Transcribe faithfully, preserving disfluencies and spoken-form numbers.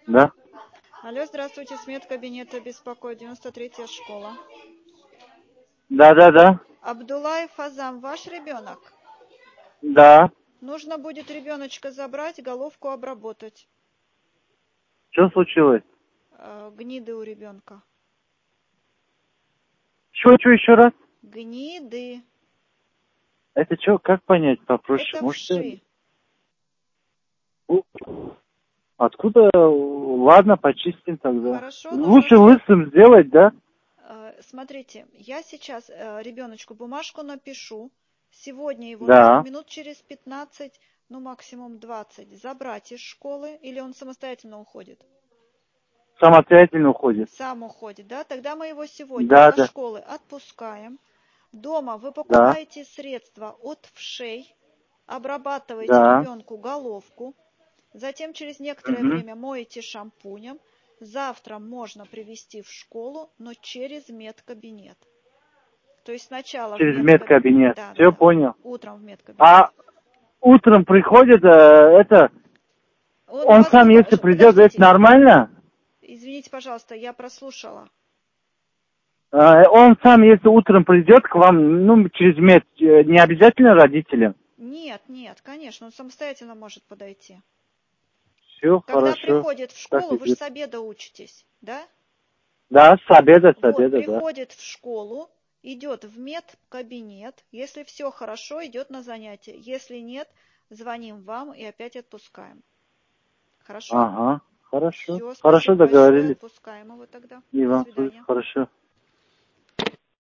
Да? Алло, здравствуйте, с медкабинета беспокоит, девяносто третья школа. Да, да, да. Абдулаев Азам, ваш ребенок? Да. Нужно будет ребеночка забрать, головку обработать. Что случилось? Э, гниды у ребенка. Что, что еще раз? Гниды. Это что, как понять попроще? Это Можете... вши. Откуда? Ладно, почистим тогда. Хорошо, но Лучше сначала... лысым сделать, да? Э, смотрите, я сейчас э, ребеночку бумажку напишу. Сегодня его нужно Да. минут через пятнадцать, ну максимум двадцать, забрать из школы, или он самостоятельно уходит? Самостоятельно уходит. Сам уходит, да? Тогда мы его сегодня Да, со да. школы отпускаем. Дома вы Да. покупаете средства от вшей, обрабатываете Да. ребенку головку, затем через некоторое Угу. время моете шампунем. Завтра можно привести в школу, но через медкабинет. То есть сначала в Через медкабинет. медкабинет. Да, да, Все да. понял. Утром в медкабинет. А утром приходит, э, это, Он у он вас сам, бума... если придет, это Подождите. нормально? Извините, пожалуйста, я прослушала. Э, Он сам, если утром придет к вам, ну, через мед, э, не обязательно родителям? Нет, нет, конечно, он самостоятельно может подойти. Все Когда хорошо. приходит в Так школу, и вы же будет. с обеда учитесь, да? Да, с обеда, с Вот, обеда, да. приходит в школу, идет в медкабинет. Если все хорошо, идет на занятия. Если нет, звоним вам и опять отпускаем. Хорошо? Ага, хорошо. Все, Хорошо спасибо большое. договорились. Отпускаем его тогда. И До вам слышно, свидания. хорошо.